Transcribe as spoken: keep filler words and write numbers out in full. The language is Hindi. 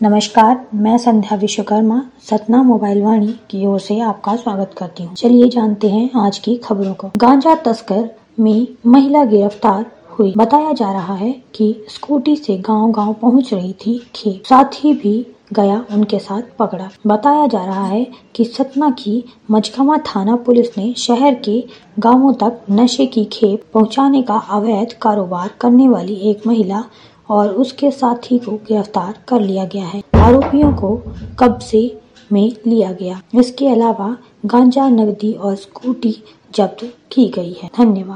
नमस्कार, मैं संध्या विश्वकर्मा सतना मोबाइल वाणी की ओर से आपका स्वागत करती हूँ। चलिए जानते हैं आज की खबरों को। गांजा तस्कर में महिला गिरफ्तार हुई। बताया जा रहा है कि स्कूटी से गांव-गांव पहुंच रही थी खेप, साथी भी गया उनके साथ पकड़ा। बताया जा रहा है कि सतना की मझगवां थाना पुलिस ने शहर के गांवों तक नशे की खेप पहुंचाने का अवैध कारोबार करने वाली एक महिला और उसके साथी को गिरफ्तार कर लिया गया है। आरोपियों को कब्जे में लिया गया। इसके अलावा गांजा, नकदी और स्कूटी जब्त की गई है। धन्यवाद।